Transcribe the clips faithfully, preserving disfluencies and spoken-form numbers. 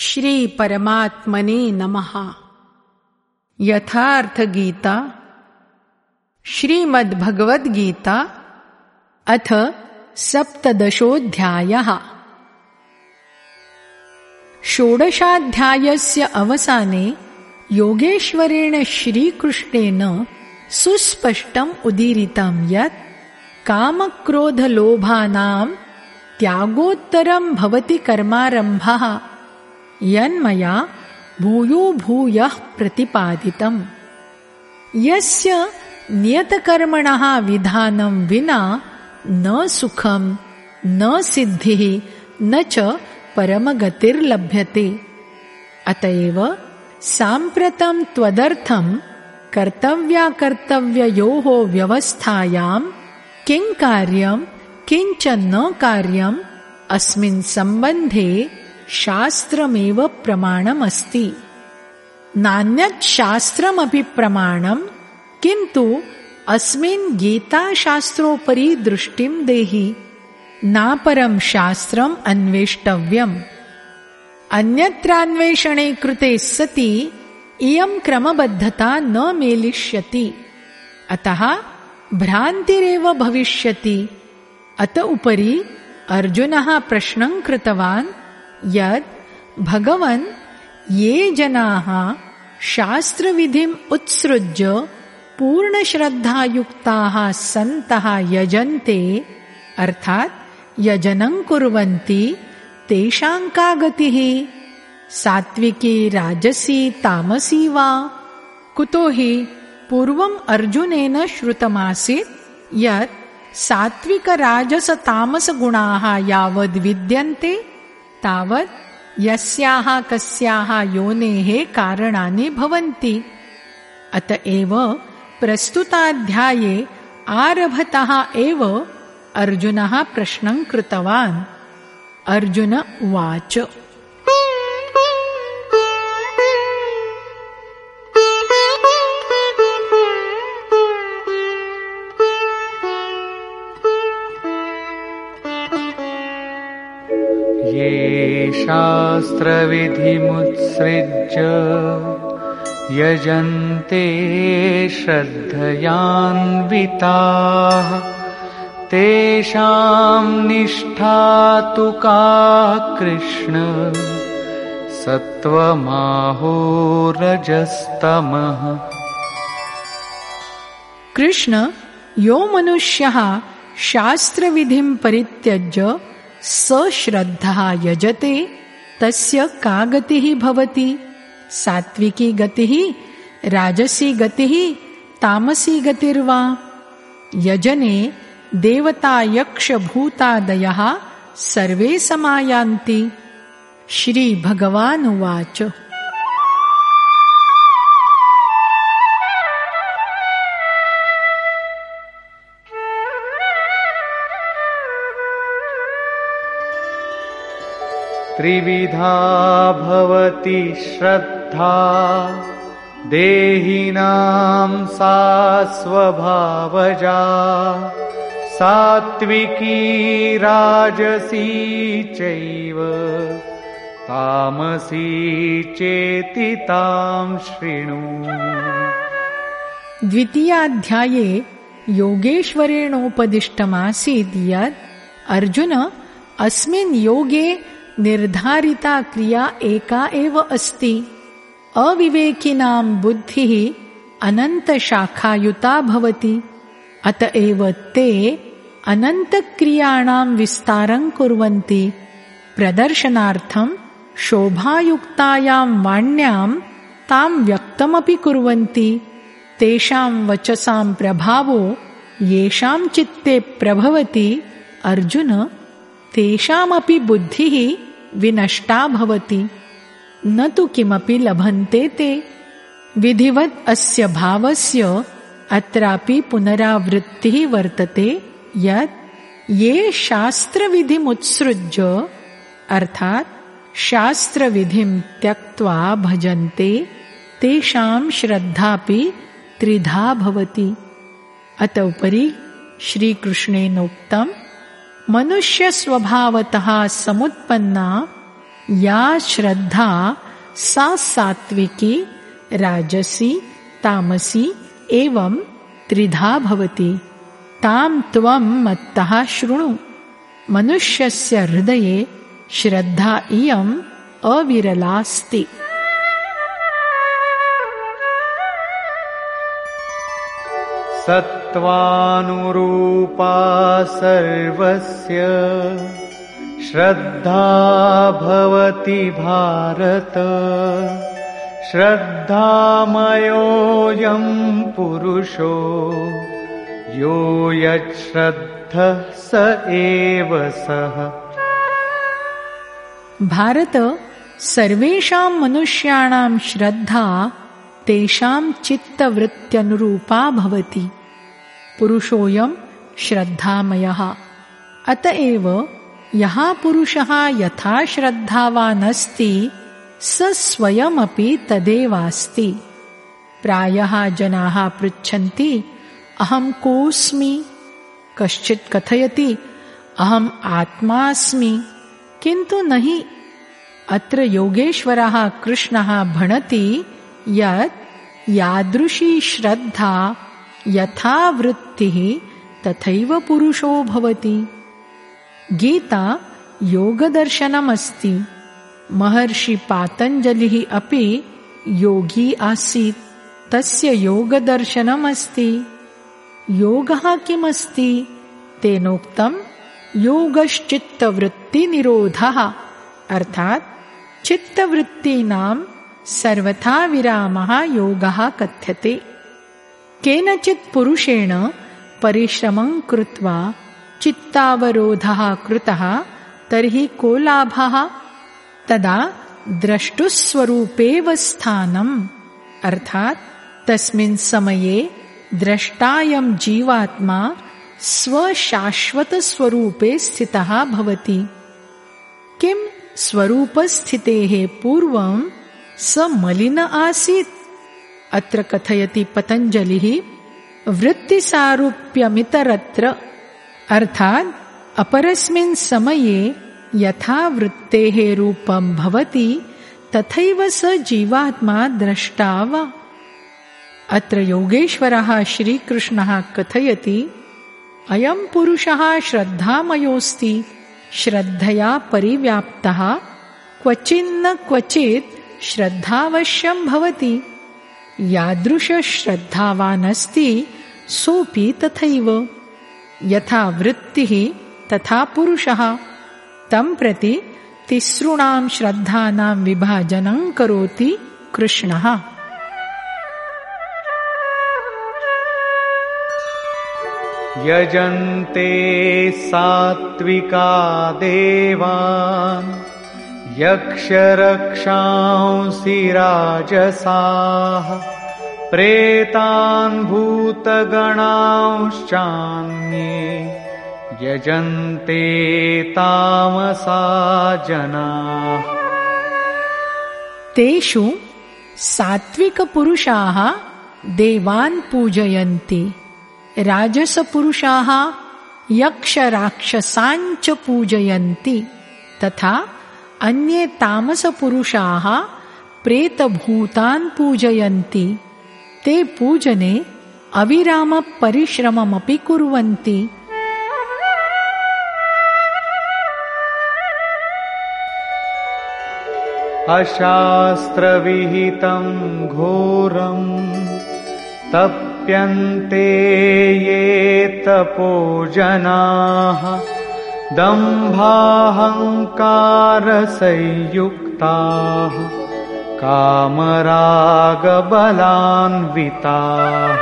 श्री परमात्मने नमः। यथार्थ गीता श्रीमद्भगवद्गीता अथ सप्तदशोऽध्यायः। षोडशाध्यायस्य अवसाने योगेश्वरेण श्रीकृष्णेन सुस्पष्टम् उदीरितं यत् कामक्रोधलोभानां त्यागोत्तरं भवति कर्मारम्भः यन्मया भूयो भूयः प्रतिपादितम्। यस्य नियतकर्मणः विधानं विना न सुखं न सिद्धिः न च परमगतिर्लभ्यते। अतएव साम्प्रतं त्वदर्थं कर्तव्याकर्तव्ययोः व्यवस्थायां किं कार्यं किञ्च न कार्यम् अस्मिन् सम्बन्धे शास्त्रमेव प्रमाणमस्ति। नान्यत् शास्त्रमपि प्रमाणं, किन्तु अस्मिन् गीताशास्त्रोपरि दृष्टिं देहि। नापरं शास्त्रम् अन्वेष्टव्यम्। अन्यत्रान्वेषणे कृते सति इयं क्रमबद्धता न मेलिष्यति। अतः भ्रान्तिरेव भविष्यति। अत उपरि अर्जुनः प्रश्नं कृतवान् यत् भगवन् ये जनाः शास्त्रविधिम् उत्सृज्य पूर्णश्रद्धायुक्ताः सन्तः यजन्ते, अर्थात् यजनं कुर्वन्ति, तेषां का गतिः? सात्विकी राजसी तामसी वा? कुतो हि पूर्वम् अर्जुनेन श्रुतमासीत् यत् सात्विकराजसतामसगुणाः यावद् विद्यन्ते तावत् यस्याः कस्याः योनेः कारणानि भवन्ति। अतएव प्रस्तुताध्याये आरभतः एव अर्जुनः प्रश्नं कृतवान्। अर्जुन उवाच, ये शास्त्रविधिमुत्सृज्य यजन्ते श्रद्धयान्विताः तेषां निष्ठा तु का कृष्ण सत्त्वमाहो रजस्तमः। कृष्ण, यो मनुष्यः शास्त्रविधिं परित्यज्य सश्रद्धः यजते तस्य का गतिः भवति? सात्विकी गतिः, राजसी गतिः, तामसी गतिर्वा? यजने देवता यक्ष भूतादयः सर्वे समायान्ति। श्री भगवानुवाच, त्रिविधा भवति श्रद्धा देहिनां सा स्वभावजा सात्विकी राजसी चैव तामसी चेति तां शृणु। द्वितीयाध्याये योगेश्वरेणोपदिष्टमासीत् यत् अर्जुन, अस्मिन् योगे निर्धारिता क्रिया एका एव अस्ति। अविवेकिनां बुद्धिः अनन्तशाखायुता भवति। अतएव ते अनन्तक्रियाणां विस्तारं कुर्वन्ति। प्रदर्शनार्थं शोभायुक्तायां वाण्यां तां व्यक्तमपि कुर्वन्ति। तेषां वचसां प्रभावो येषां चित्ते प्रभवति अर्जुन, तेषामपि बुद्धिः विनष्टा भवति, न तु किमपि लभन्ते ते। विधिवत् अस्य भावस्य अत्रापि पुनरावृत्तिः वर्तते यत् ये शास्त्रविधिमुत्सृज्य, अर्थात् शास्त्रविधिं त्यक्त्वा भजन्ते तेषां श्रद्धापि त्रिधा भवति। अत उपरि श्रीकृष्णेनोक्तम्, मनुष्य स्वभावतः समुत्पन्ना या श्रद्धा सा सात्विकी राजसी तामसी एवं त्रिधा भवति तां त्वं मत्तः शृणु। मनुष्यस्य हृदये श्रद्धा इयम् अविरलास्ति। सत्त्वानुरूपा सर्वस्य श्रद्धा भवति भारत। श्रद्धामयोऽयं पुरुषो यो यच्छ्रद्धः स एव सः। भारत, सर्वेषां मनुष्याणां श्रद्धा तेषां चित्तवृत्त्यनुरूपा भवति। पुरुषोऽयं श्रद्धामयः। अतएव यः पुरुषः यथा श्रद्धावान् अस्ति स स्वयमपि तदेवास्ति। प्रायः जनाः पृच्छन्ति अहं कोऽस्मि, कश्चित् कथयति अहम् आत्मास्मि, किन्तु नहि। अत्र योगेश्वरः कृष्णः भणति यत् यादृशी श्रद्धा यथा वृत्तिः तथैव पुरुषो भवति। गीता योगदर्शनमस्ति। महर्षि पातञ्जलिः अपि योगी आसीत्, तस्य योगदर्शनमस्ति। योगः किमस्ति? तेनोक्तं योगश्चित्तवृत्तिनिरोधः, अर्थात् चित्तवृत्तीनां सर्वथा विरामः योगः कथ्यते। केनचित् पुरुषेण परिश्रमं कृत्वा चित्तावरोधः कृतः तर्हि को लाभः? तदा द्रष्टुस्वरूपेव स्थानम्, अर्थात् तस्मिन् समये द्रष्टायं जीवात्मा स्वशाश्वतस्वरूपे स्थितः भवति। किं स्वरूपस्थितेः पूर्वं स मलिन आसीत्? अत्र कथयति पतञ्जलिः वृत्तिसारूप्यमितरत्र, अर्थात् अपरस्मिन् समये यथा वृत्तेः रूपं भवति तथैव स जीवात्मा द्रष्टा वा। अत्र योगेश्वरः श्रीकृष्णः कथयति अयं पुरुषः श्रद्धामयोऽस्ति, श्रद्धया परिव्याप्तः, क्वचिन्न क्वचित् श्रद्धावश्यं भवति। यादृशश्रद्धावान् अस्ति सोऽपि तथैव। यथा वृत्तिः तथा पुरुषः। तं प्रति तिसॄणां श्रद्धानां विभाजनं करोति कृष्णः। यजन्ते सात्विका देवान् यक्षरक्षांसि राजसाः प्रेतान् भूतगणांश्चान्ये यजन्ते तामसा जनाः। तेषु सात्विकपुरुषाः देवान् पूजयन्ति, राजसपुरुषाः यक्षराक्षसाञ्च पूजयन्ति, तथा अन्ये तामसपुरुषाः प्रेतभूतान् पूजयन्ति। ते पूजने अविरामपरिश्रममपि कुर्वन्ति। अशास्त्रविहितं घोरं तप्यन्ते ये तपोजनाः दम्भाहङ्कारसंयुक्ताः कामरागबलान्विताः।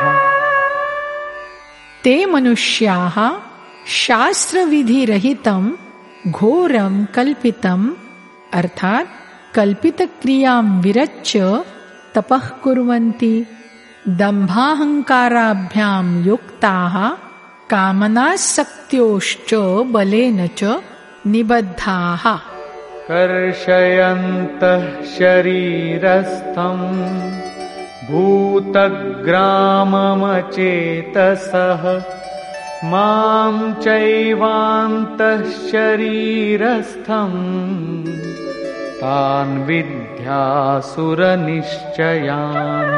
ते मनुष्याः शास्त्रविधिरहितं घोरं कल्पितम्, अर्थात् कल्पितक्रियां विरच्य तपः कुर्वन्ति। दम्भाहङ्काराभ्यां युक्ताः कामनासक्त्योश्च बलेन च निबद्धाः। कर्षयन्तः शरीरस्थं भूतग्राममचेतसः मां चैवान्तः शरीरस्थं तान् विद्यासुरनिश्चयान्।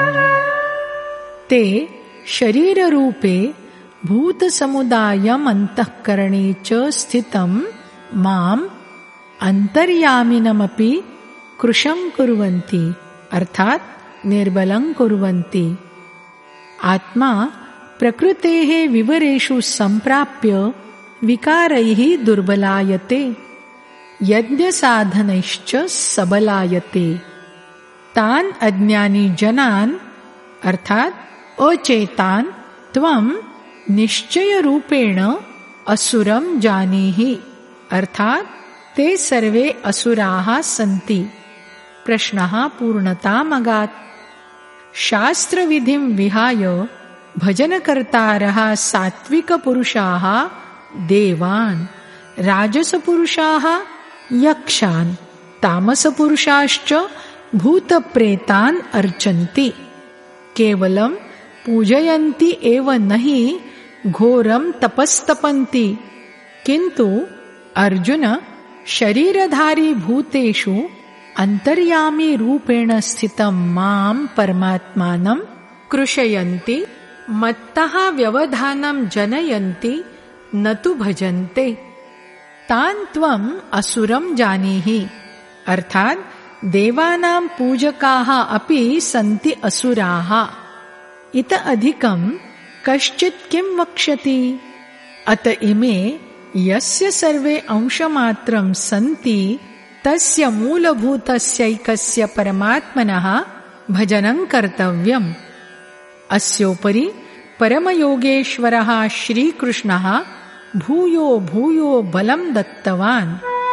ते शरीररूपे भूतसमुदायम् अन्तःकरणे च स्थितं माम् अन्तर्यामिनमपि कृशं कुर्वन्ति, अर्थात् निर्बलं कुर्वन्ति। आत्मा प्रकृतेः विवरेषु सम्प्राप्य विकारैः दुर्बलायते, यज्ञसाधनैश्च सबलायते। तान् अज्ञानी जनान् अर्थात् अचेतान् त्वं निश्चयरूपेण असुरं जानीहि, अर्थात् ते सर्वे असुराः सन्ति। प्रश्नः पूर्णतामगात्। शास्त्रविधिं विहाय भजनकर्तारः सात्विकपुरुषाः देवान्, राजसपुरुषाः यक्षान्, तामसपुरुषाश्च भूतप्रेतान् अर्चन्ति। केवलं पूजयन्ति एव नहि घोरं तपस्तपन्ति, किन्तु अर्जुन शरीरधारी भूतेषु अंतर्यामी रूपेण स्थितं मां परमात्मानं कृशयन्ति, मत्तः व्यवधानं जनयन्ति, न तु भजन्ते। तान् त्वम् असुरं जानीहि, अर्थात् देवानां पूजकाः अपि सन्ति असुराः। इत अधिकं कश्चित् किं वक्ष्यति? अत इमे यस्य सर्वे अंशमात्रं सन्ति तस्य मूलभूतस्यैकस्य परमात्मनः भजनं कर्तव्यम्। अस्योपरि परमयोगेश्वरः श्रीकृष्णः भूयो भूयो बलं दत्तवान्।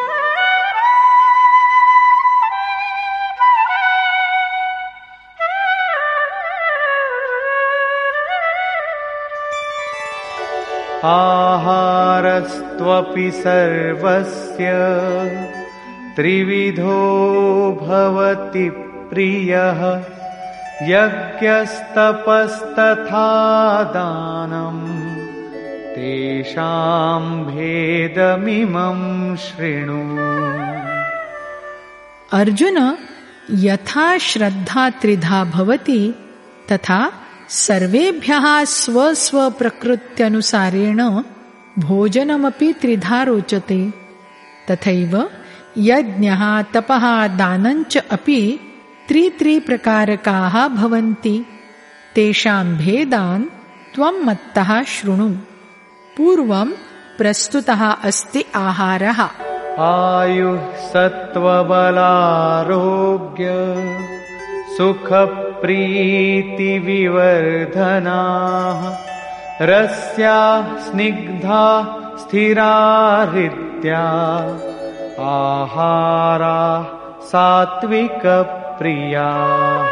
आहारस्त्वपि सर्वस्य त्रिविधो भवति प्रियः, यज्ञस्तपस्तथा दानं तेषां भेदमिमं शृणु। अर्जुन, यथा श्रद्धा त्रिधा भवति तथा सर्वेभ्यः स्वस्वप्रकृत्यनुसारेण भोजनमपि त्रिधा रोचते। तथैव यज्ञः तपः दानञ्च अपि त्रित्रिप्रकारकाः भवन्ति। तेषां भेदान् त्वं मत्तः शृणु। पूर्वं प्रस्तुतः अस्ति आहारः। आयुः सत्त्वबलारोग्य सुखप्रीतिविवर्धनाः, रस्याः स्निग्धा स्थिरा हृद्या, आहाराः सात्विकप्रियाः।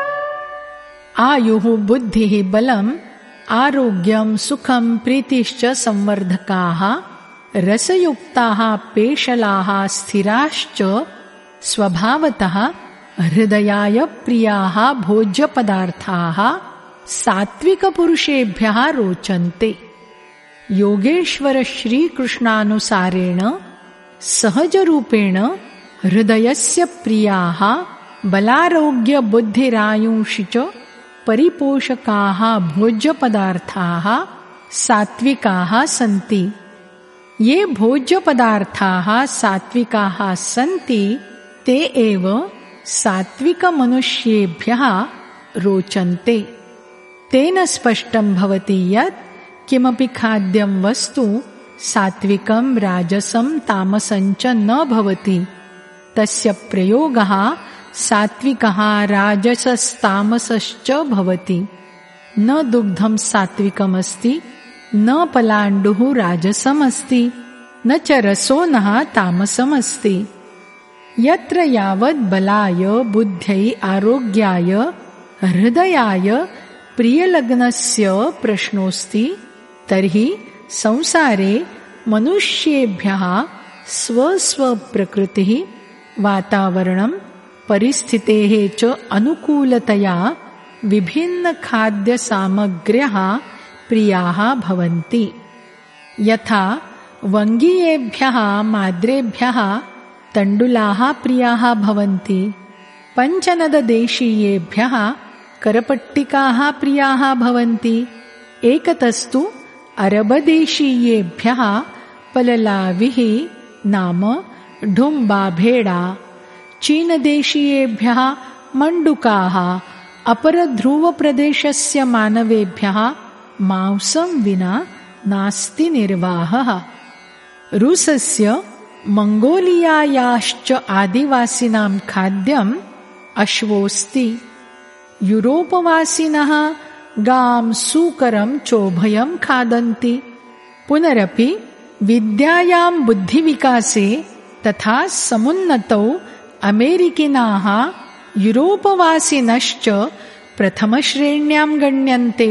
आयुः बुद्धिः बलम् आरोग्यं सुखं प्रीतिश्च संवर्धकाः, रसयुक्ताः पेशलाः स्थिराश्च स्वभावतः हृदयाय प्रियाः भोज्यपदार्थाः सात्विकपुरुषेभ्यः रोचन्ते। योगेश्वर श्रीकृष्णानुसारेण सहजरूपेण हृदयस्य प्रियाः बलारोग्यबुद्धिरायुषि च परिपोषकाः भोज्यपदार्थाः सात्विकाः सन्ति। ये भोज्यपदार्थाः सात्विकाः सन्ति ते एव सात्विकमनुष्येभ्यः रोचन्ते। तेन स्पष्टं भवति यत् किमपि खाद्यं वस्तु सात्विकं राजसं तामसं च न भवति। तस्य प्रयोगः सात्विकः राजसस्तामसश्च भवति। न दुग्धं सात्विकमस्ति, न पलाण्डुः राजसमस्ति, न च रसो नः तामसमस्ति। यत्र यावत् बलाय बुद्ध्यै आरोग्याय हृदयाय प्रियलग्नस्य प्रश्नोऽस्ति, तर्हि संसारे मनुष्येभ्यः स्वस्वप्रकृतिः वातावरणं परिस्थितेः च अनुकूलतया विभिन्नखाद्यसामग्र्यः प्रियाः भवन्ति। यथा वङ्गीयेभ्यः माद्रेभ्यः तण्डुलाः प्रियाः भवन्ति। पञ्चनददेशीयेभ्यः करपट्टिकाः प्रियाः भवन्ति। एकतस्तु अरबदेशीयेभ्यः पललाविः नाम ढुम्बाभेडा, चीनदेशीयेभ्यः मण्डुकाः, अपरध्रुवप्रदेशस्य मानवेभ्यः मांसं विना नास्ति निर्वाहः। रूसस्य मंगोलियायाश्च आदिवासिनां खाद्यम् अश्वोऽस्ति। यूरोपवासिनः गां सूकरं चोभयं खादन्ति। पुनरपि विद्यायां बुद्धिविकासे तथा समुन्नतौ अमेरिकिनाः यूरोपवासिनश्च प्रथमश्रेण्यां गण्यन्ते।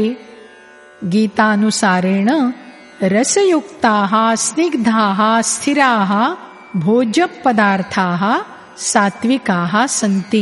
गीतानुसारेण रसयुक्ताः स्निग्धाः स्थिराः भोज्यपदार्थाः सात्विकाः सन्ति।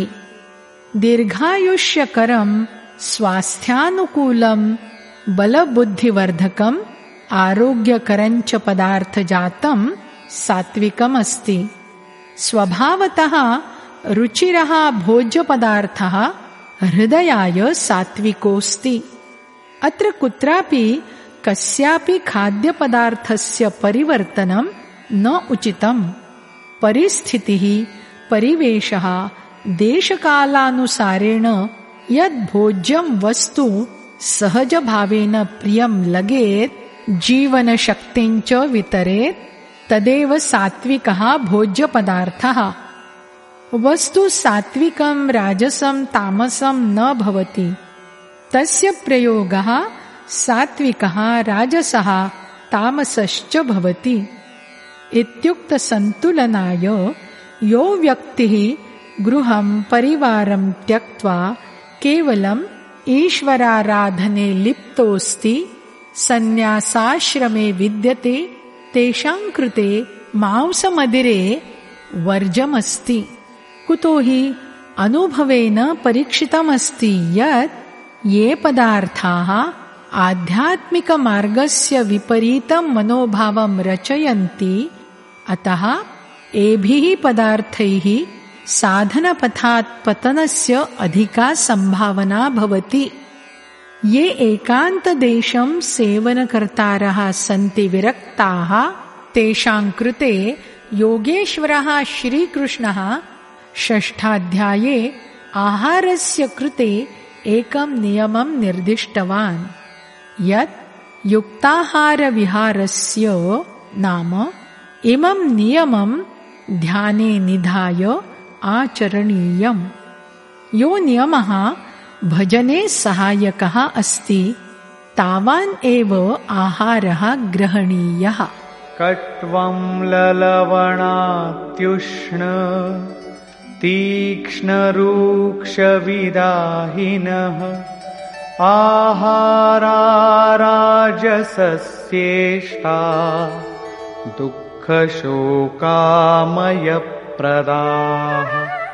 दीर्घायुष्यकरं स्वास्थ्यानुकूलं बलबुद्धिवर्धकम् आरोग्यकरञ्च पदार्थजातं सात्विकम् अस्ति। स्वभावतः रुचिरः भोज्यपदार्थः हृदयाय सात्विकोऽस्ति। अत्र कुत्रापि कस्यापि खाद्यपदार्थस्य परिवर्तनं न उचितम्। परिस्थितिः परिवेशः देशकालानुसारेण यद् भोज्यं वस्तु सहजभावेन प्रियं लगेत् जीवनशक्तिं च वितरेत् तदेव सात्विकः भोज्यपदार्थः। वस्तु सात्विकं राजसं तामसं न भवति। तस्य प्रयोगः सात्विकः राजसः तामसश्च भवति। इत्युक्तसन्तुलनाय यो व्यक्तिः गृहं परिवारं त्यक्त्वा केवलम् ईश्वराराधने लिप्तोऽस्ति, सन्न्यासाश्रमे विद्यते, तेषां कृते मांसमदिरे वर्जमस्ति। कुतो हि अनुभवेन परीक्षितमस्ति यत् ये पदार्थाः आध्यात्मिकमार्गस्य विपरीतं मनोभावं रचयन्ति, अतः एभिः पदार्थैः साधनपथात् पतनस्य अधिका संभावना भवति। ये एकान्तदेशं सेवनकर्तारः सन्ति विरक्ताः, तेषां कृते योगेश्वरः श्रीकृष्णः षष्ठाध्याये आहारस्य कृते एकं नियमं निर्दिष्टवान्, यत् युक्ताहारविहारस्य नाम इमं नियमं ध्याने निधाय आचरणीयम्। यो नियमः भजने सहायकः अस्ति, तावान् एव आहारः ग्रहणीयः। कट्वं ललवणात्युष्ण तीक्ष्णरूक्षविदाहिनः आहारा राजसस्येषा दुःखशोकामयप्रदाः।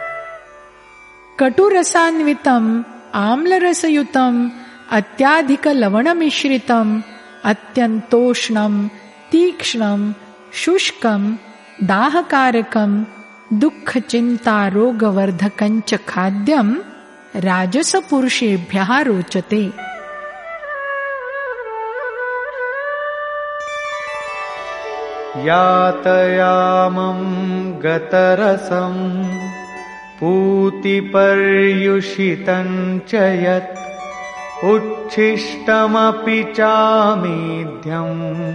कटुरसान्वितम् आम्लरसयुतम् अत्याधिकलवणमिश्रितम् अत्यन्तोष्णम् तीक्ष्णम् शुष्कम् दाहकारकम् दुःखचिन्तारोगवर्धकञ्च खाद्यम् राजसपुरुषेभ्यः रोचते। यातयामं गतरसं पूतिपर्युषितं च यत् उच्छिष्टमपि चामेध्यं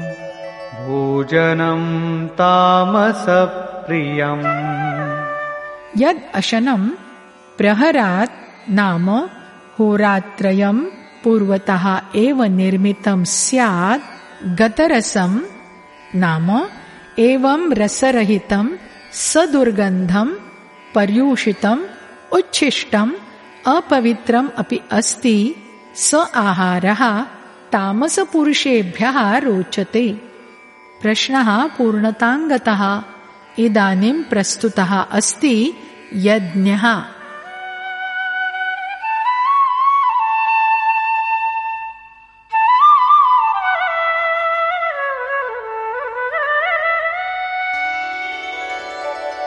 भोजनं तामसप्रियम्। यद् अशनं प्रहरात् नाम होरात्रयं पूर्वतः एव निर्मितं स्यात्, गतरसं नाम एवं रसरहितं सदुर्गन्धं पर्यूषितम् उच्छिष्टम् अपवित्रम् अपि अस्ति, स आहारः तामसपुरुषेभ्यः रोचते। प्रश्नः पूर्णतां गतः। इदानीं प्रस्तुतः अस्ति यज्ञः।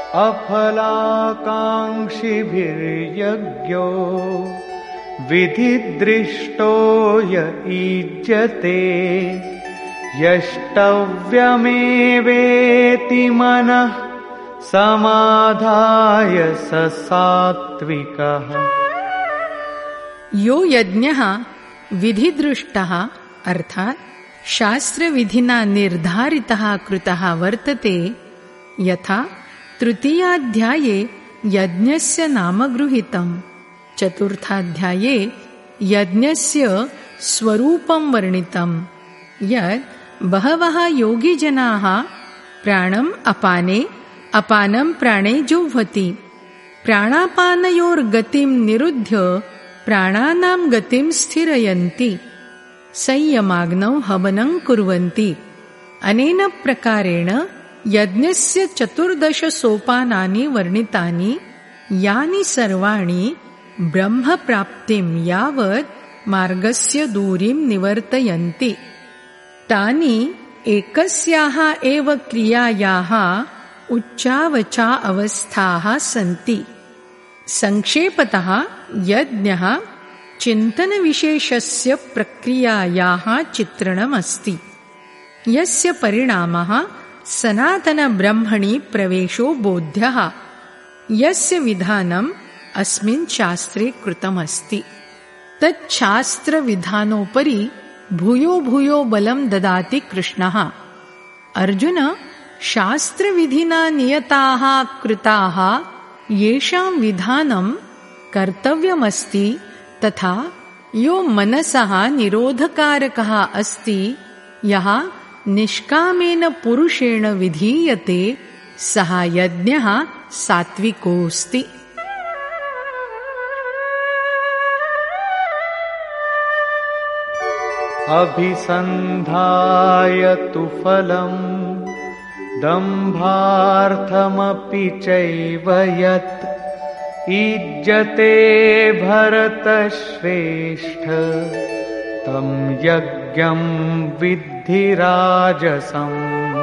अफलाकाङ्क्षिभिर्यज्ञो विधिदृष्टो य ईज्यते यष्टव्यमेवेति मनः समाधाय स सात्विकः। यो यज्ञः विधिदृष्टः अर्थात् शास्त्रविधिना निर्धारितः कृतः वर्तते, यथा तृतीयाध्याये यज्ञस्य नाम गृहीतम्, चतुर्थाध्याये यज्ञस्य स्वरूपं वर्णितम्, यत् बहवः योगीजनाः प्राणम् अपाने अपानं प्राणे जुह्वति, प्राणापानयोर्गतिं निरुध्य प्राणानां गतिं स्थिरयन्ति, संयमाग्नौ हवनं कुर्वन्ति। अनेन प्रकारेण यज्ञस्य चतुर्दश सोपानानि वर्णितानि, यानि सर्वाणि ब्रह्मप्राप्तिं यावत् मार्गस्य दूरीं निवर्तयन्ति। तानि एकस्याः एव क्रियायाः उच्चावचा अवस्थाः सन्ति। संक्षेपतः यज्ञः चिन्तनविशेषस्य प्रक्रियायाः चित्रणमस्ति, यस्य परिणामः सनातनब्रह्मणि प्रवेशो बोध्यः, यस्य विधानम् अस्मिन् शास्त्रे कृतमस्ति। तच्छास्त्रविधानोपरि भूयो भूयो बलं ददाति कृष्णः। अर्जुन, शास्त्रविधिना नियताः कृताः येषां विधानं कर्तव्यमस्ति तथा यो मनसः निरोधकारकः अस्ति, यः निष्कामेन पुरुषेण विधीयते, सः यज्ञः सात्विकोऽस्ति। अभिसन्धाय तु फलम् दम्भार्थमपि चैव यत् ईज्यते भरतश्रेष्ठ तं यज्ञं विद्धि राजसम्।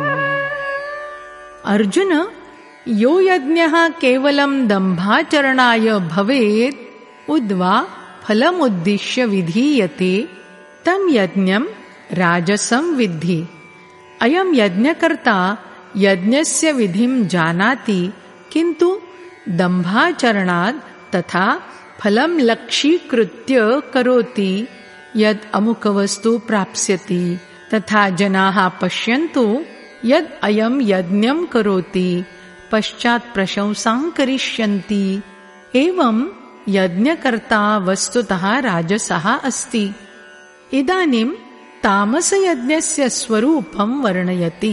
अर्जुन, यो यज्ञः केवलं दम्भाचरणाय भवेत् उद्वा फलमुद्दिश्य विधीयते, तं यज्ञं राजसं विद्धि। अयं यज्ञकर्ता यज्ञस्य विधिं जानाति, किन्तु दम्भाचरणात् तथा फलं लक्ष्यीकृत्य करोति। यद् अमुकवस्तु प्राप्स्यति तथा जनाः पश्यन्तु यद् अयं यज्ञं करोति, पश्चात् प्रशंसां करिष्यन्ति। एवं यज्ञकर्ता वस्तुतः राजसः अस्ति। इदानीं तामसयज्ञस्य स्वरूपं वर्णयति।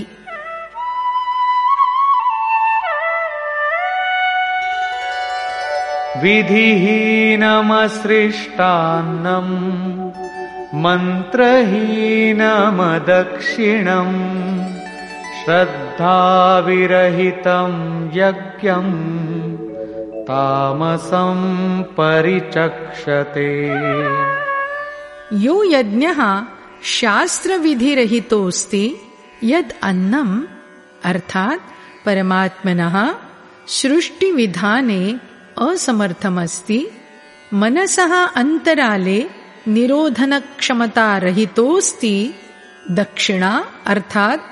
विधिहीनमसृष्टान्नम् मन्त्रहीनमदक्षिणम् श्रद्धाविरहितं यज्ञं तामसं परिचक्षते। यो यज्ञः शास्त्रविधिरहितोऽस्ति, यद् अन्नम् अर्थात् परमात्मनः सृष्टिविधाने असमर्थमस्ति, मनसः अन्तराले निरोधनक्षमतारहितोऽस्ति, दक्षिणा अर्थात्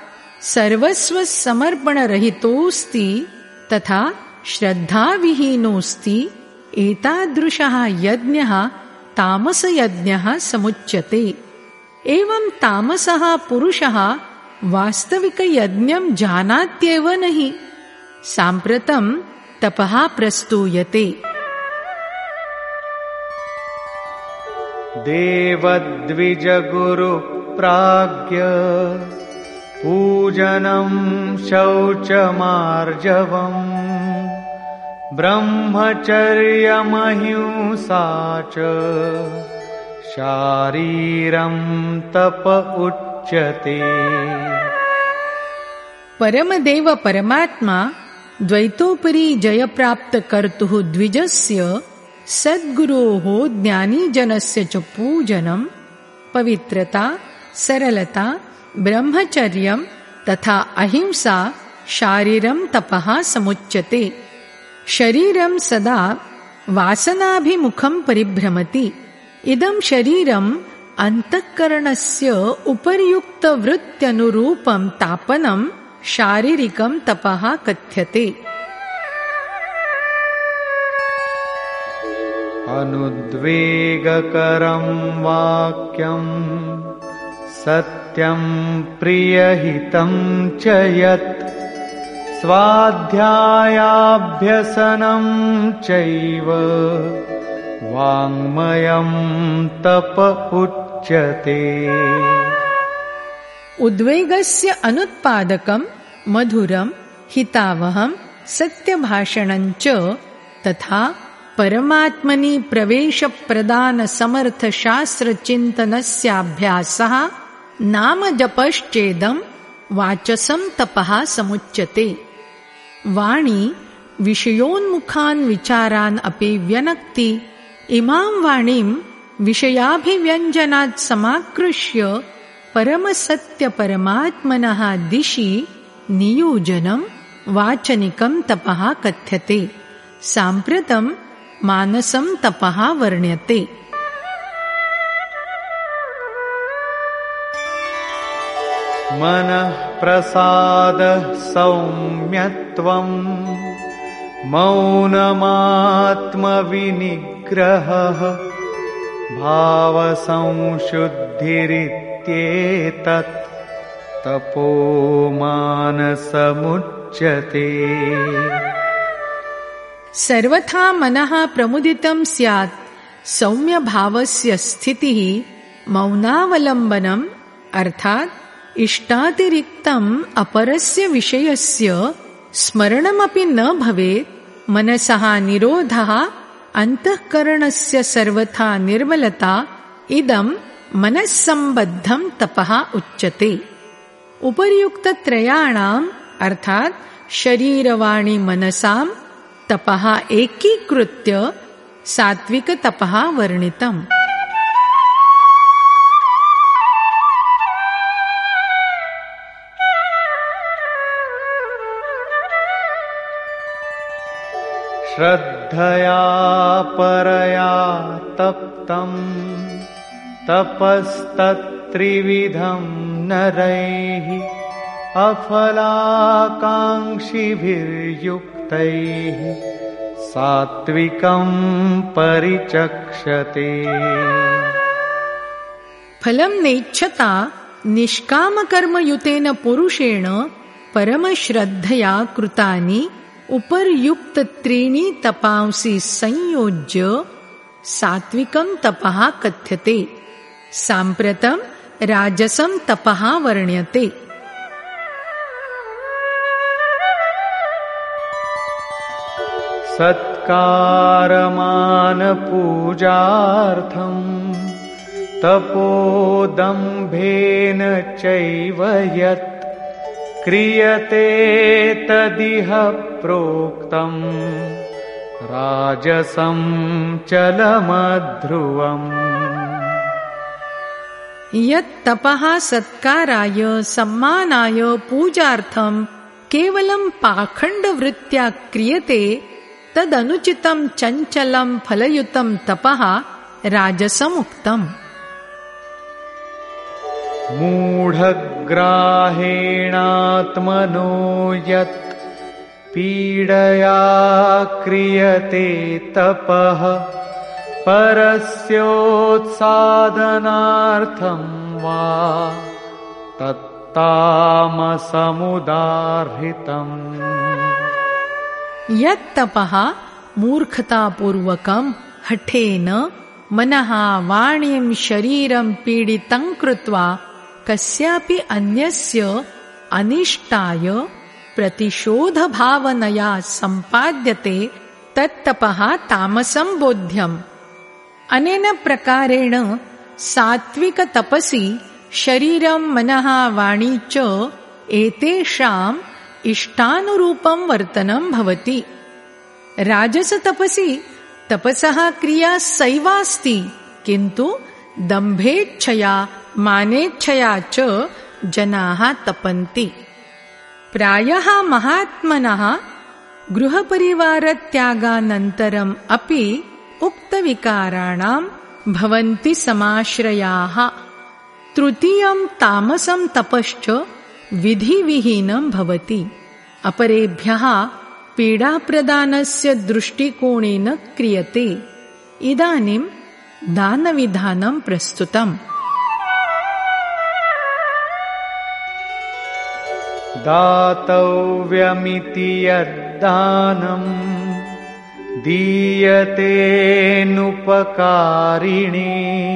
सर्वस्वसमर्पणरहितोऽस्ति, तथा श्रद्धाविहीनोऽस्ति, एतादृशः यज्ञः तामसयज्ञः समुच्यते। एवं तामसः पुरुषः वास्तविकयज्ञं जानात्येव नहि। साम्प्रतं तपः प्रस्तूयते। देवद्विजगुरुप्राज्ञ पूजनं शौचमार्जवम् ब्रह्मचर्यमहिंसा च शारीरं तप उच्यते। परमदेव परमात्मा द्वैतोपरि जयप्राप्तकर्तुः द्विजस्य सद्गुरोः ज्ञानीजनस्य च पूजनं पवित्रता, सरलता, ब्रह्मचर्यं तथा अहिंसा शारीरं तपः समुच्यते। शरीरं सदा वासनाभिमुखं परिभ्रमति। इदं शरीरम् अन्तःकरणस्य उपर्युक्तवृत्त्यनुरूपं तापनं शारीरिकं तपः कथ्यते। अनुद्वेगकरं वाक्यं सत्यं प्रियहितं च यत् स्वाध्यायाभ्यसनं चैव वाङ्मयं तप उच्यते। उद्वेगस्य अनुत्पादकं मधुरं हितावहं सत्यभाषणं च तथा परमात्मनि प्रवेशप्रदानसमर्थशास्त्रचिन्तनस्याभ्यासः नाम जपश्चेदं वाचसं तपः समुच्यते। वाणी विषयोन्मुखान् विचारान् अपि व्यनक्ति। इमां वाणीं विषयाभिव्यञ्जनात् समाकृष्य परमसत्यपरमात्मनः दिशि नियोजनं वाचनिकं तपः कथ्यते। साम्प्रतं मानसं तपः वर्ण्यते। मनः प्रसादः सौम्यत्वं मौनमात्मविनिग्रहः भावसंशुद्धिरित्येतत् तपो मानसमुच्यते। सर्वथा मनः प्रमुदितं स्यात्, सौम्यभावस्य स्थितिः, मौनावलम्बनम् अर्थात् इष्टातिरिक्तम् अपरस्य विषयस्य स्मरणमपि न भवेत्, मनसः निरोधः, अन्तःकरणस्य सर्वथा निर्मलता, इदं मनस्सम्बद्धं तपः उच्यते। उपर्युक्तत्रयाणाम् अर्थात् शरीरवाणी मनसां तपः एकीकृत्य सात्विकतपः वर्णितम्। श्रद्धया परया तप्तं तपस्तत्त्रिविधं नरैः अफलाकाङ्क्षिभिर्युक्तैः सात्विकं परिचक्षते। फलं नेच्छता निष्कामकर्मयुतेन पुरुषेण परमश्रद्धया कृतानि उपर्युक्त त्रीणि तपांसि संयोज्य सात्विकं तपः कथ्यते। साम्प्रतं राजसं तपः वर्ण्यते। सत्कारमानपूजार्थं तपोदम्भेन चैव यत् क्रियते तदिह प्रोक्तं राजसं चलमध्रुवम्। यत् तपः सत्काराय सम्मानाय पूजार्थं केवलं पाखण्डवृत्त्या क्रियते तदनुचितं चञ्चलं फलयुतं तपः राजसमुक्तम्। मूढग्राहेणात्मनो यत् पीडया क्रियते तपः परस्योत्सादनार्थं वा तत्तामसमुदाहृतम्। यत्तपः मूर्खतापूर्वकं हठेन मनः वाणीं शरीरं पीडितं कृत्वा कस्यापि अन्यस्य अनिष्टाय प्रतिशोधभावनया सम्पाद्यते तत्तपः तामसं बोध्यम्। अनेन प्रकारेण सात्विकतपसि शरीरं मनः वाणी च एतेषाम् इष्टानुरूपं वर्तनं भवति। राजसतपसि तपसः क्रिया सैवास्ति, किन्तु दम्भेच्छया मानेच्छया च जनाः तपन्ति। प्रायः महात्मनः गृहपरिवारत्यागानन्तरम् अपि उक्तविकाराणां भवन्ति समाश्रयाः। तृतीयं तामसं तपश्च विधिविहीनं भवति। अपरेभ्यः पीडाप्रदानस्य दृष्टिकोणेन क्रियते। इदानीं दानविधानं प्रस्तुतम्। दातव्यमिति यद्दानं दीयतेऽनुपकारिणे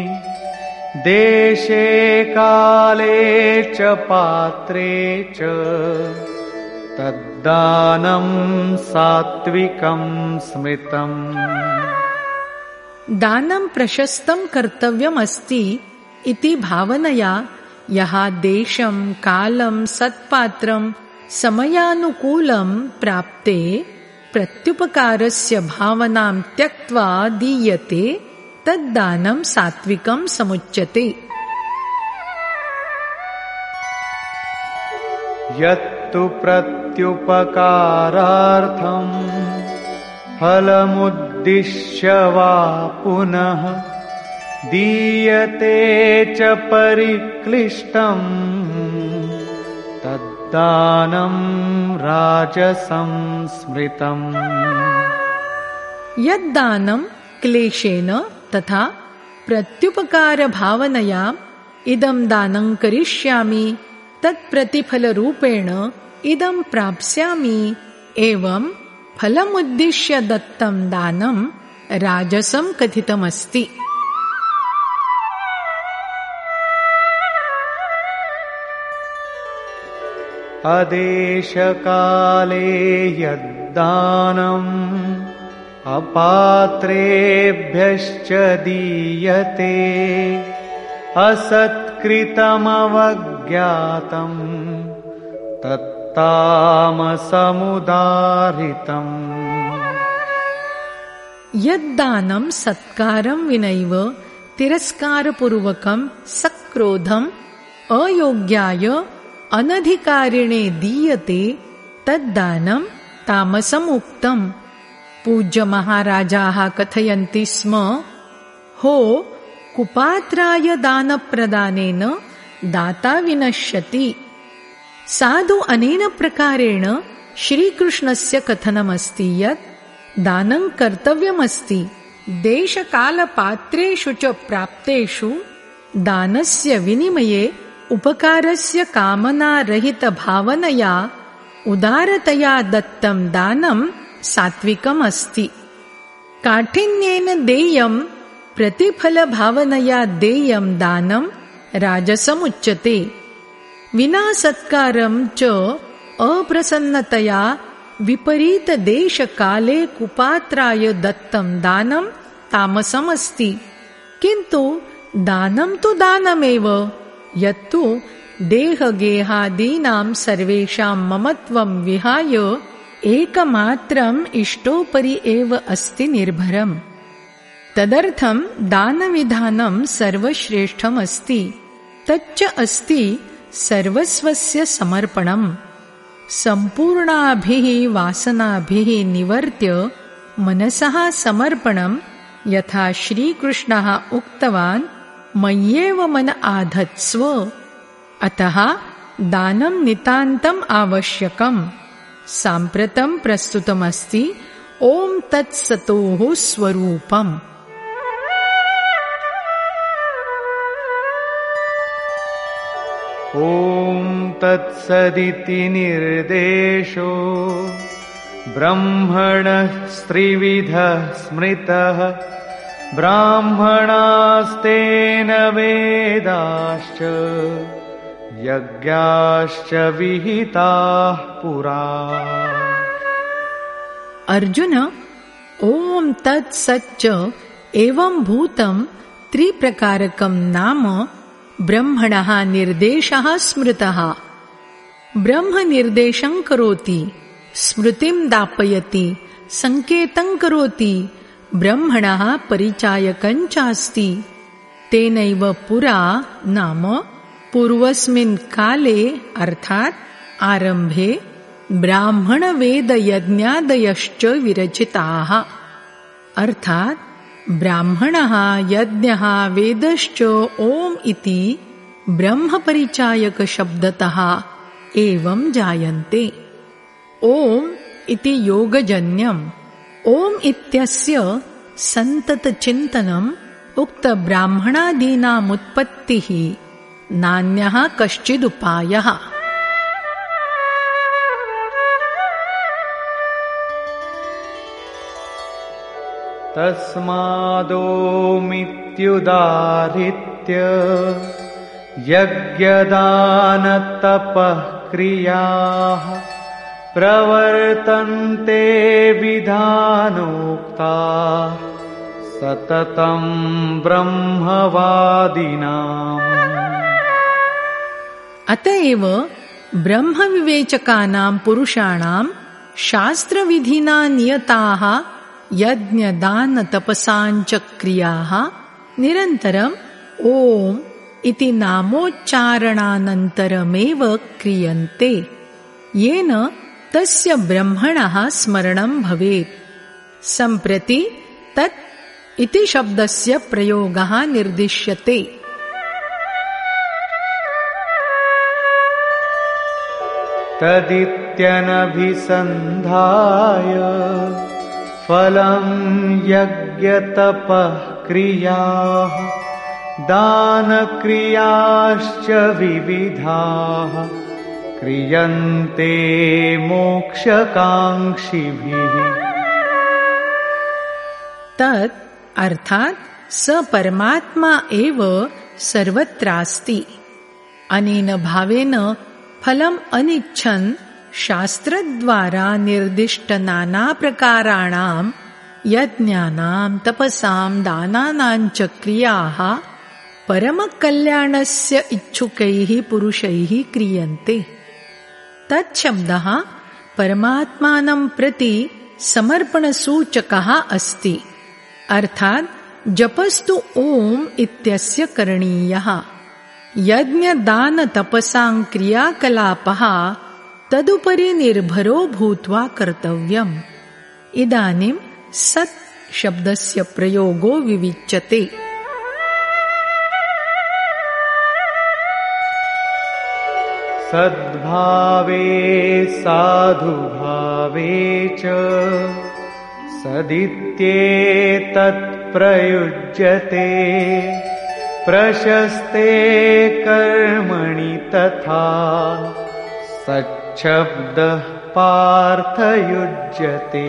देशे काले च पात्रे च तद्दानं सात्विकं स्मृतम्। दानं प्रशस्तं कर्तव्यमस्ति इति भावनया यः देशं कालं सत्पात्रं समयानुकूलं प्राप्ते प्रत्युपकारस्य भावनां त्यक्त्वा दीयते तद्दानं सात्विकं समुच्यते। यत्तु प्रत्युपकारार्थं फलमुद्दिश्य वा पुनः दीयते च परिक्लिष्टं तद्दानं राजसं स्मृतम्। यद्दानं क्लेशेन तथा प्रत्युपकारभावनया इदं दानं करिष्यामि तत्प्रतिफलरूपेण इदं प्राप्स्यामि एवं फलमुद्दिश्य दत्तं दानं राजसं कथितमस्ति। अदेशकाले यद्दानम् अपात्रेभ्यश्च दीयते असत्कृतमवज्ञातं तत्तामसमुदाहृतम्। यद्दानं सत्कारं विनैव तिरस्कारपूर्वकं सक्रोधम् अयोग्याय अनधिकारिणे दीयते तद्दानं तामसम् उक्तम्। पूज्य महाराजाः कथयन्ति स्म, हो कुपात्राय दानप्रदानेन दाता विनश्यति। साधु अनेन प्रकारेण श्रीकृष्णस्य कथनमस्ति यत् दानं कर्तव्यमस्ति। देशकालपात्रेषु च प्राप्तेषु दानस्य विनिमये उपकारस्य कामनारहितभावनया उदारतया दत्तं दानं सात्विकम् अस्ति। काठिन्येन देयं प्रतिफलभावनया देयं दानं राजसमुच्यते। विना सत्कारं च अप्रसन्नतया विपरीतदेशकाले कुपात्राय दत्तं दानं तामसम् अस्ति। किन्तु दानं तु दानमेव, यत्तु देहगेहादीनां सर्वेषां ममत्वं विहाय एकमात्रम् इष्टोपरि एव अस्ति निर्भरम्। तदर्थं दानविधानं सर्वश्रेष्ठम् अस्ति। तच्च अस्ति सर्वस्वस्य समर्पणम्। सम्पूर्णाभिः वासनाभिः निवर्त्य मनसः समर्पणं यथा श्रीकृष्णः उक्तवान्, मय्येव मन आधत्स्व। अतः दानं नितान्तम् आवश्यकम्। साम्प्रतं प्रस्तुतमस्ति ओम तत्सतोः स्वरूपम्। ओम तत्सदिति निर्देशो ब्रह्मणः त्रिविधः स्मृतः ब्राह्मणास्तेन वेदाश्च यज्ञाश्च विहिताः पुरा। अर्जुन, ओम तत्सच्च एवं भूतं त्रिप्रकारकं नाम ब्रह्मणः निर्देशः स्मृतः। ब्रह्म निर्देशं करोति, स्मृतिं दापयति, संकेतं करोति, ब्रह्मणः परिचायकं चास्ति। तेनैव पुरा नाम पूर्वस्मिन् काले अर्थात् आरंभे ब्राह्मणवेदयज्ञादयश्च विरचिताः। अर्थात ब्राह्मणः यज्ञः वेदश्च ओम इति ब्रह्मपरिचायक शब्दतः एवं जायन्ते। ओम इति योगजन्यम्। ओम इत्यस्य सन्ततचिन्तनम् उक्त ब्राह्मणादीनामुत्पत्तिः नान्यः कश्चिदुपायः। तस्मादोमित्युदाहृत्य यज्ञदानतपः क्रियाः प्रवर्तन्ते विधानोक्ताः सततं ब्रह्मवादिनाम्। अतएव ब्रह्मविवेचकानां पुरुषाणां शास्त्रविधिना नियताः यज्ञदानतपसाञ्च क्रियाः निरन्तरम् ओम इति नामोच्चारणानन्तरमेव क्रियन्ते, येन तस्य ब्रह्मणः स्मरणं भवेत्। सम्प्रति तत् इति शब्दस्य प्रयोगः निर्दिश्यते। तदित्यनभिसन्धाय फलं यज्ञतपः क्रियाः दानक्रियाश्च विविधाः क्रियन्ते मोक्षकाङ्क्षिभिः। तत् अर्थात स परमात्मा एव सर्वत्रास्ति। अनेन भावेन फलम् अनिच्छन् शास्त्रद्वारा निर्दिष्ट नाना प्रकाराणां यज्ञानां तपसां दानानां च क्रियाः परमकल्याणस्य इच्छुकैः पुरुषैः क्रियन्ते। तच्छब्दः परमात्मानं प्रति समर्पणसूचकः अस्ति। अर्थात् जपस्तु ओम इत्यस्य करणीयः। यज्ञदानतपसां क्रियाकलापः तदुपरि निर्भरो भूत्वा कर्तव्यम्। इदानीं सत् शब्दस्य प्रयोगो विविच्यते। सद्भावे साधुभावे च सदित्येतत् प्रयुज्यते प्रशस्ते कर्मणि तथा सच्छब्दः पार्थयुज्यते।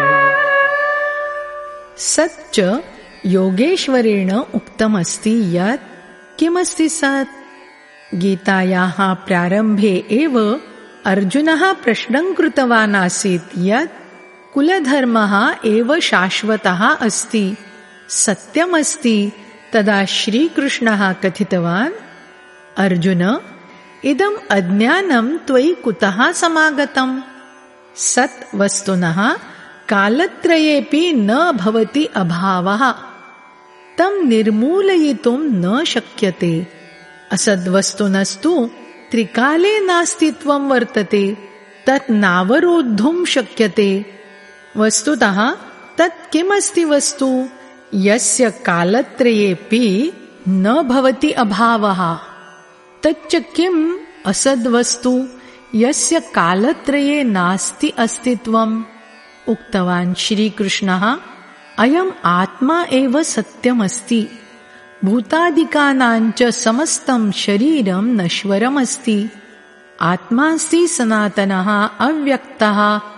सच्च योगेश्वरेण उक्तमस्ति यत् किमस्ति सत्। गीतायाः प्रारम्भे एव अर्जुनः प्रश्नं कृतवान् आसीत् यत् कुलधर्मः एव शाश्वतः अस्ति, सत्यमस्ति। तदा श्रीकृष्णः कथितवान्, अर्जुन, इदम् अज्ञानं त्वयि कुतः समागतम्? सत् वस्तुनः कालत्रयेऽपि न भवति अभावः, तं निर्मूलयितुं न शक्यते। असद्वस्तुनस्तु त्रिकाले नास्तित्वं वर्तते, तत् नावरोद्धुं शक्यते। वस्तुतः तत् किमस्ति वस्तु यस्य कालत्रयेऽपि न भवति अभावः? तच्च किम् असद्वस्तु यस्य कालत्रये नास्ति अस्तित्वम्? उक्तवान् श्रीकृष्णः, अयम् आत्मा एव सत्यमस्ति। भूतादिकानां च समस्तं शरीरं नश्वरमस्ति। आत्मास्ति सनातनः अव्यक्तः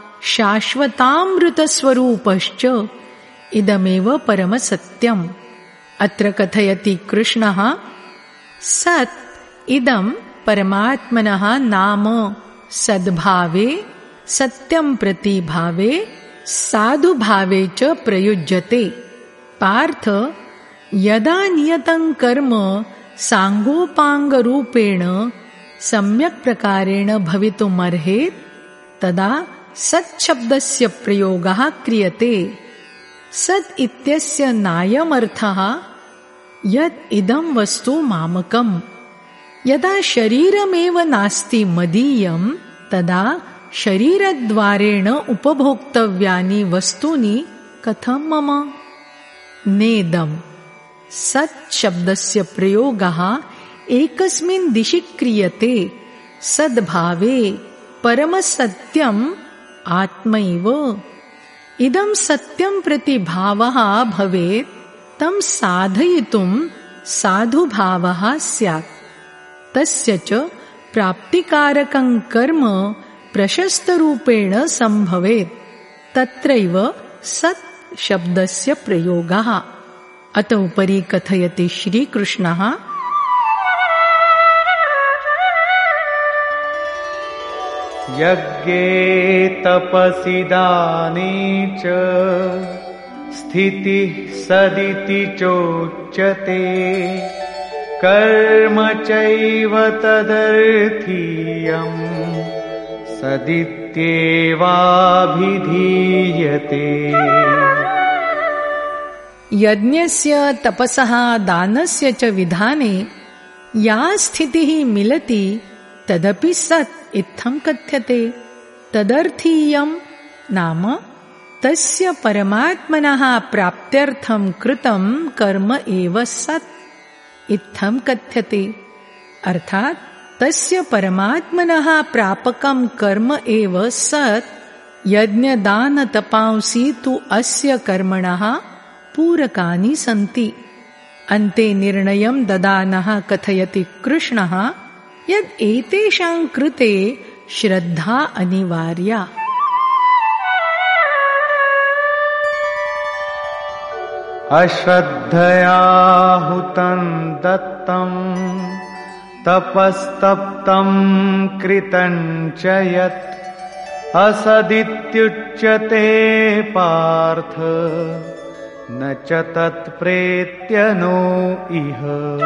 शाश्वतामृतस्वरूपश्च इदमेव परमसत्यम्। अत्र कथयति कृष्णः, सत् इदं परमात्मनः नाम सद्भावे सत्यं प्रतिभावे साधुभावे च प्रयुज्यते। पार्थ, यदा नियतं कर्म सांगोपांगरूपेण सम्यक् प्रकारेण भवितुमर्हेत् तदा सत्शब्दस्य प्रयोगः क्रियते। सत् इत्यस्य नायमर्थः यत् इदं वस्तु मामकम्। यदा शरीरमेव नास्ति मदीयं तदा शरीरद्वारेण उपभोक्तव्यानि वस्तूनि कथं मम? नेदम्। सत् शब्दस्य प्रयोगः एकस्मिन् दिशि क्रियते। सद्भावे परमसत्यम् आत्मैव। इदं सत्यं प्रति भावः भवेत्, तं साधयितुं साधुभावः स्यात्। तस्य च प्राप्तिकारकं कर्म प्रशस्तरूपेण सम्भवेत्। तत्रैव सत् शब्दस्य प्रयोगः। अत उपरि कथयति श्रीकृष्णः। यज्ञे तपसि दाने च स्थितिः सदिति चोच्यते। कर्म चैव तदर्थीयम् सदित्येवाभिधीयते। यज्ञस्य तपसः दानस्य च विधाने या स्थितिः मिलति तदपि सत् इत्थं कथ्यते। तदर्थीयं नाम तस्य परमात्मनः प्राप्त्यर्थं कृतं कर्म एव सत् इत्थं कथ्यते। अर्थात् तस्य परमात्मनः प्रापकं कर्म एव सत्। यज्ञदानतपांसि तु अस्य कर्मणः पूरकानि सन्ति। अन्ते निर्णयं ददानः कथयति कृष्णः यद् एतेषां कृते श्रद्धा अनिवार्या। अश्रद्धया हुतं दत्तं तपस्तप्तं कृतं च यत् असदित्युच्यते पार्थ न च तत्प्रेत्य नो इह।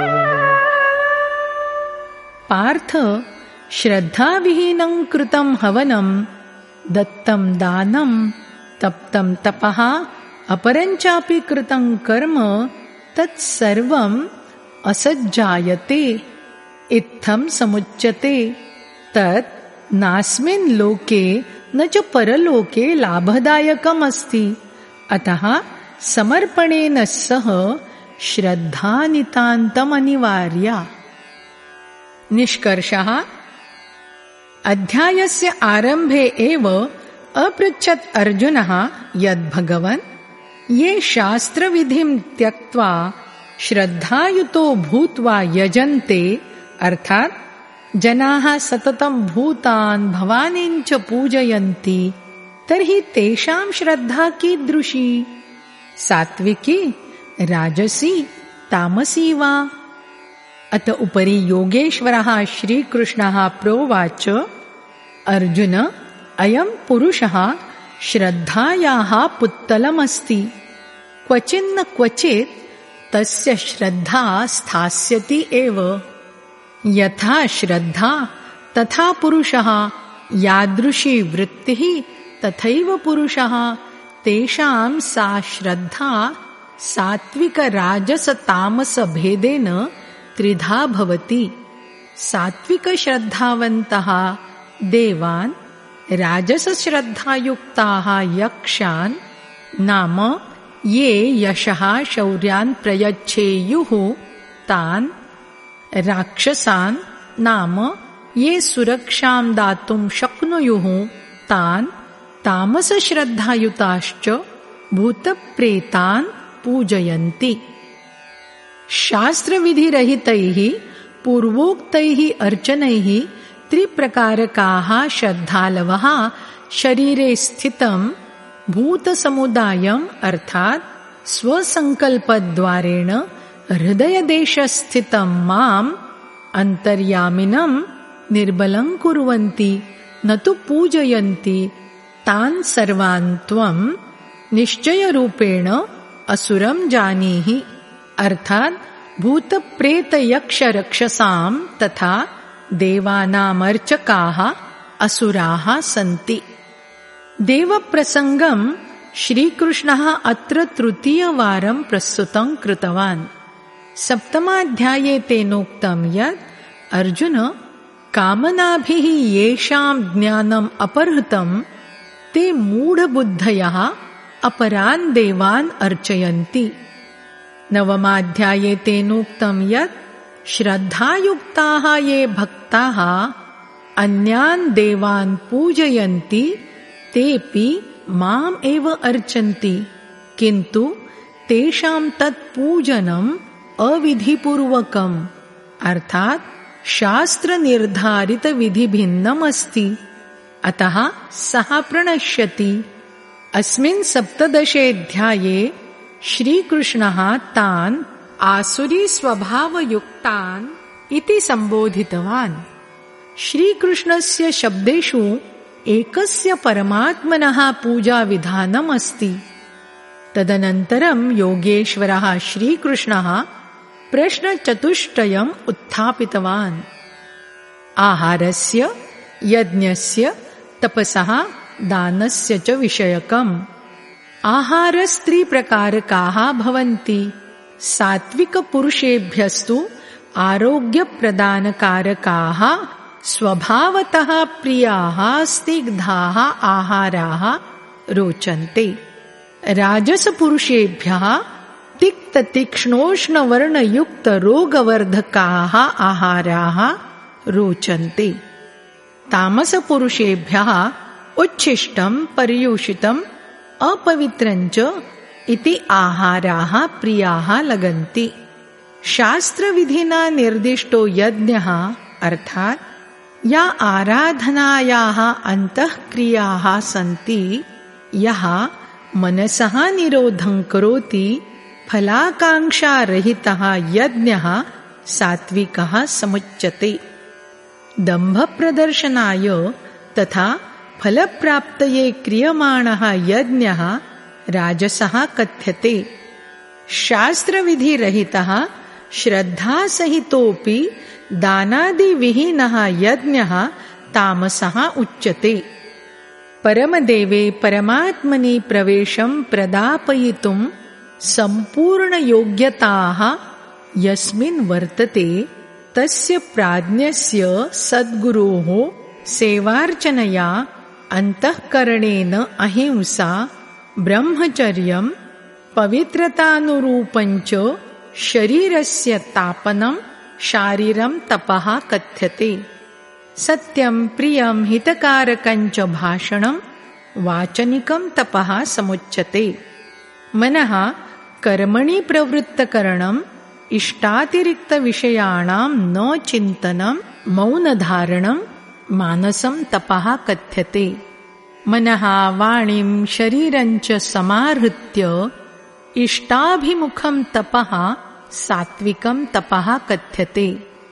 पार्थ, श्रद्धाविहीनं कृतं हवनं, दत्तं दानं, तप्तं तपः, अपरञ्चापि कृतं कर्म तत्सर्वम् असज्जायते इत्थं समुच्यते। तत् नास्मिन् लोके न च परलोके लाभदायकम् अस्ति। अतः समर्पणेन सह श्रद्धा नितान्तमनिवार्या। निष्कर्षः। अध्यायस्य आरम्भे एव अपृच्छत् अर्जुनः यद् भगवन् ये शास्त्रविधिं त्यक्त्वा श्रद्धायुतो भूत्वा यजन्ते, अर्थात् जनाः सततं भूतान् भवानीं च पूजयन्ति, तर्हि तेषां श्रद्धा कीदृशी? सात्विकी, राजसी, तामसी वा? अत उपरि योगेश्वरः श्रीकृष्णः प्रोवाच, अर्जुन, अयं पुरुषः श्रद्धायाः पुत्तलमस्ति। क्वचिन्न क्वचित् तस्य श्रद्धा स्थास्यति एव। यथा श्रद्धा तथा पुरुषः, यादृशी वृत्तिः तथैव पुरुषः। तेषां सा श्रद्धा सात्विकराजसतामसभेदेन त्रिधा भवति। सात्विकश्रद्धावन्तः देवान्, राजसश्रद्धायुक्ताः यक्षान्, नाम ये यशः शौर्यान् प्रयच्छेयुः तान्, राक्षसान्, नाम ये सुरक्षां दातुं शक्नुयुः तान्, तामसश्रद्धायुताश्च भूतप्रेतान् पूजयन्ति। शास्त्रविधिरहितैः पूर्वोक्तैः अर्चनैः त्रिप्रकारकाः श्रद्धालवः शरीरे स्थितं भूतसमुदायम्, अर्थात् स्वसङ्कल्पद्वारेण हृदयदेशस्थितं माम् अन्तर्यामिनं निर्बलं कुर्वन्ति, न तु पूजयन्ति। तान् सर्वान् त्वं निश्चयरूपेण असुरं जानीहि, अर्थात् भूतप्रेतयक्षरक्षसां तथा देवानामर्चकाः असुराः सन्ति। देवप्रसङ्गं श्रीकृष्णः अत्र तृतीयवारं प्रस्तुतं कृतवान्। सप्तमाध्याये तेनोक्तं यत् अर्जुन, कामनाभिः येषां ज्ञानम् अपहृतं ते मूढबुद्धयः अपरान् देवान् अर्चयन्ति। नवमाध्याये तेनोक्तं यत् श्रद्धायुक्ताः ये भक्ताः अन्यान् देवान् पूजयन्ति तेऽपि माम् एव अर्चन्ति, किन्तु तेषां तत् पूजनम् अविधिपूर्वकम् अर्थात् शास्त्रनिर्धारितविधिभिन्नम् अस्ति, अतः सः प्रणश्यति। अस्मिन् सप्तदशेऽध्याये श्रीकृष्णः तान् आसुरीस्वभावयुक्तान् इति सम्बोधितवान्। श्रीकृष्णस्य शब्देषु एकस्य परमात्मनः पूजाविधानम् अस्ति। तदनन्तरं योगेश्वरः श्रीकृष्णः प्रश्नचतुष्टयम् उत्थापितवान्। आहारस्य, यज्ञस्य, तपसः, दानस्य च विषयकम्। आहारस्त्रिप्रकारकाः भवन्ति। सात्विकपुरुषेभ्यस्तु आरोग्यप्रदानकारकाः स्वभावतः प्रियाः स्निग्धाः आहाराः रोचन्ते। राजसपुरुषेभ्यः तिक्ततीक्ष्णोष्णवर्णयुक्तरोगवर्धकाः आहाराः रोचन्ते। तामसपुरुषेभ्यः उच्छिष्टं, पर्यूषितम्, अपवित्रञ्च इति आहाराः प्रियाः लगन्ति। शास्त्रविधिना निर्दिष्टो यज्ञः अर्थात् या आराधनायाः अन्तःक्रियाः सन्ति, यः मनसः निरोधं करोति, फलाकाङ्क्षारहितः यज्ञः सात्विकः समुच्यते। दम्भप्रदर्शनाय तथा फलप्राप्तये क्रियमाणः यज्ञः राजसः कथ्यते। शास्त्रविधिरहितः श्रद्धासहितोऽपि दानादिविहीनः यज्ञः तामसः उच्यते। परमदेवे परमात्मनि प्रवेशं प्रदापयितुं सम्पूर्णयोग्यताः यस्मिन् वर्तते तस्य प्राज्ञस्य सद्गुरोः सेवार्चनया अन्तःकरणेन अहिंसा, ब्रह्मचर्यं, पवित्रतानुरूपञ्च शरीरस्य तापनं, शारीरं तपः कथ्यते। सत्यं, प्रियं, हितकारकञ्च भाषणं, वाचनिकं तपः समुच्यते। मनः कर्मणि प्रवृत्तकरणं, इष्टातिरिक्तविषयाणां न चिन्तनं, मौनधारणं, मानसं तपः कथ्यते। मनः वाणीं शरीरञ्च समाहृत्य इष्टाभिमुखं तपः सात्विकं तपः कथ्यते।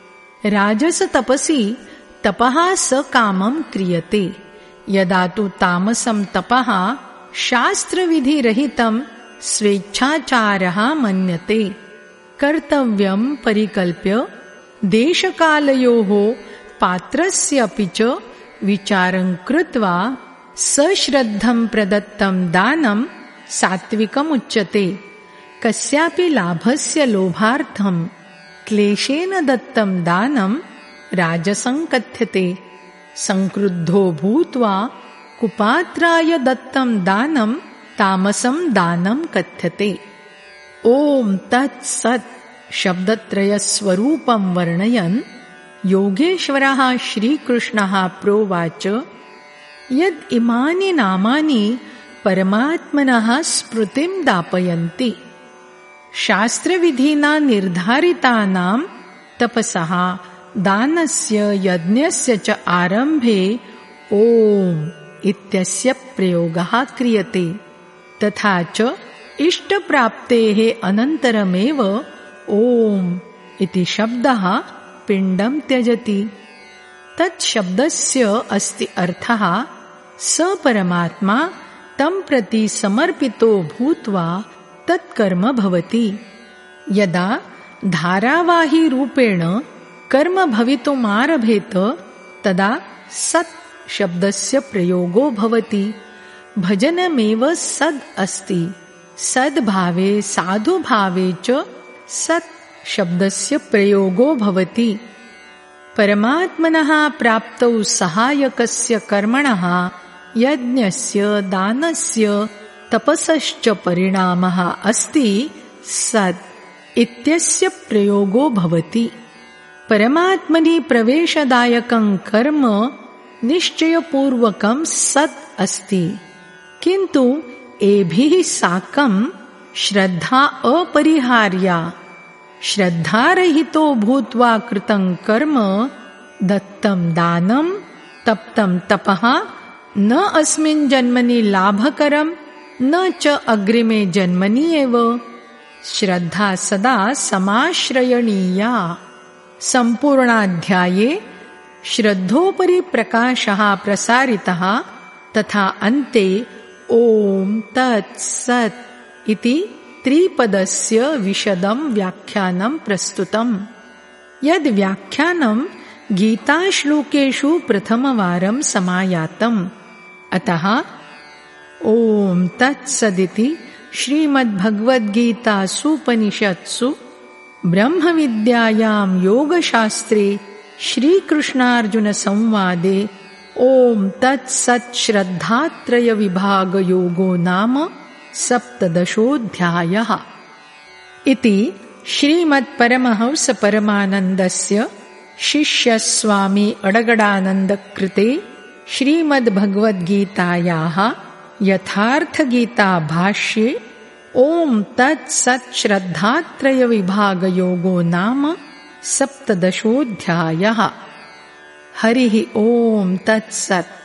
राजसतपसि तपः सकामं क्रियते, यदा तु तामसं तपः शास्त्रविधिरहितं स्वेच्छाचारः मन्यते। कर्तव्यं परिकल्प्य देशकालयोः पात्रस्यापि च विचारं कृत्वा सश्रद्धं प्रदत्तं दानं सात्विकमुच्यते। कस्यापि लाभस्य लोभार्थं क्लेशेन दत्तं दानं राजसं कथ्यते। संक्रुद्धो भूत्वा कुपात्राय दत्तं दानं तामसं दानं कथ्यते। ओम तत्सत् शब्दत्रयस्वरूपं वर्णयन् योगेश्वरः श्रीकृष्णः प्रोवाच यद् इमानि नामानि परमात्मनः स्मृतिं दापयन्ति। शास्त्रविधिना निर्धारितानां तपसः, दानस्य, यज्ञस्य च आरम्भे ओम इत्यस्य प्रयोगः क्रियते। तथा च इष्टप्राप्तेः अनन्तरमेव ओम इति शब्दः पिण्डं त्यजति। तत्शब्दस्य अस्ति अर्थः स परमात्मा तं प्रति समर्पितो भूत्वा तत्कर्म भवति। यदा धारावाहीरूपेण कर्म भवितुमारभेत तदा सत् शब्दस्य प्रयोगो भवति। भजनमेव सद् अस्ति। सद्भावे साधुभावे च सत् शब्दस्य प्रयोगो भवति। परमात्मनः प्राप्तौ सहायकस्य कर्मणः यज्ञस्य दानस्य तपसश्च परिणामः अस्ति सत् इत्यस्य प्रयोगो भवति। परमात्मनि प्रवेशदायकं कर्म निश्चयपूर्वकं सत् अस्ति, किन्तु एभिः साकं श्रद्धा अपरिहार्या। श्रद्धारहितो भूत्वा कृतं कर्म, दत्तं दानं, तप्तं तपः न अस्मिन् जन्मनि लाभकरं न च अग्रिमे जन्मनि एव। श्रद्धा सदा समाश्रयणीया। सम्पूर्णाध्याये श्रद्धोपरि प्रकाशः प्रसारितः तथा अन्ते ओम तत् सत् इति त्रिपदस्य विशदं व्याख्यानं प्रस्तुतम्। यद् व्याख्यानं गीताश्लोकेषु प्रथमवारं समायातम्। अतः ओम तत्सदिति श्रीमद्भगवद्गीतासूपनिषत्सु ब्रह्मविद्यायां योगशास्त्रे श्रीकृष्णार्जुनसंवादे ओम तत्सत् श्रद्धात्रय विभाग योगो नाम सप्तदशोऽध्यायः। इति श्रीमत्परमहंस परमानन्दस्य शिष्यस्वामी अडगडानन्दकृते श्रीमद्भगवद्गीतायाः यथार्थगीताभाष्ये ओम तत्सत् श्रद्धात्रय विभाग योगो नाम सप्तदशोऽध्यायः। हरिः ओम तत्सत्।